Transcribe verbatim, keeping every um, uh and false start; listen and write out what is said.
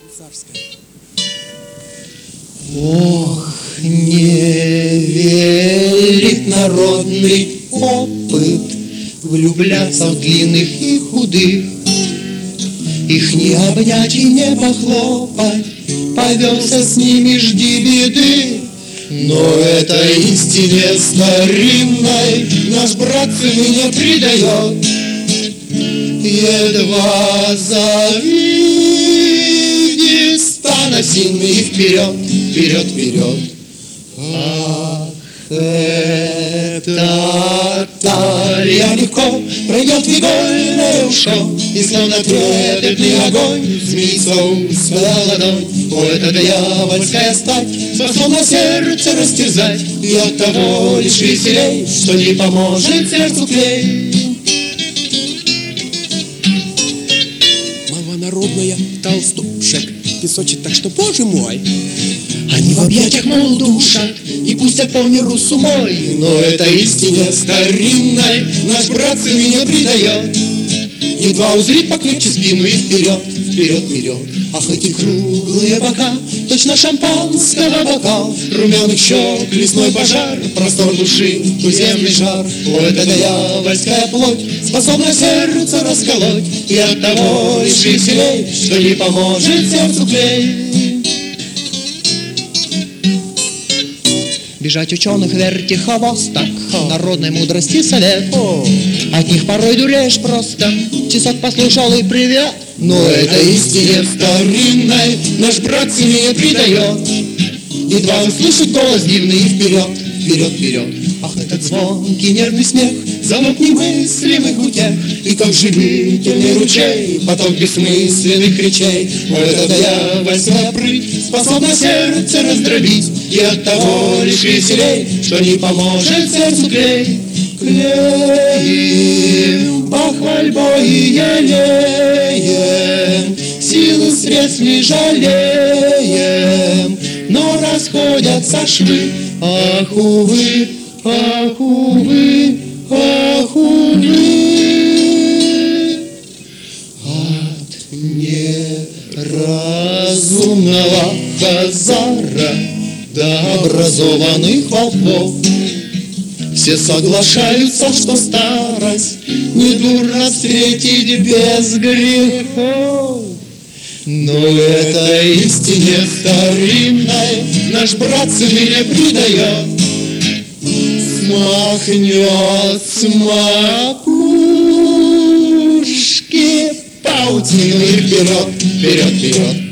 Ох, не верит народный опыт влюбляться в длинных и худых. Их не обнять и не похлопать, повелся с ними, жди беды. Но этой истине старинной наш брат не предает. Едва завидит стана сильный вперед, вперед, вперед. Ах, эта талия легко пройдет в игольное ушко, и словно трепетный огонь змеится узкая ладонь. О, эта дьявольская стать способна сердце растерзать, и от того лишь веселей, что не поможет сердцу клей. Малонародная толстушек песочит так, что, боже мой, они в объятиях, мол, душат и пустят по миру с умой. Но это истине старинной наш брат меня предает. Едва узрит покрепче спину и вперед, вперед, вперед. Ах, эти круглые бока, точно шампанского бокал, румяных щек, лесной пожар, простор души, туземный жар. О, это дьявольская плоть способна сердце расколоть, и от того лишь веселей, что не поможет сердцу клей. Бежать ученых верьте хвост, так народной мудрости совет. От них порой дуреешь просто, часок послушал и привет. Но это истине старинной наш брат семье предает. Едва услышит голос дивный и вперед, вперед, вперед. Ах, этот звонкий нервный смех, звук немыслимых утех, и как живительный ручей, поток бессмысленных речей. О, это дьявольская прыть способна сердце раздробить, и от того лишь веселей, что не поможет сердцу клей. Клеим похвальбой и елеем, силы средств не жалеем, но расходятся швы. Ах, увы, ах, увы, ах, увы. От неразумного хазара до образованных волков все соглашаются, что старость недурно встретить без грехов. Но это истине старинной наш брат не предает. Смахнет с макушки паутину и вперед, вперед, вперед.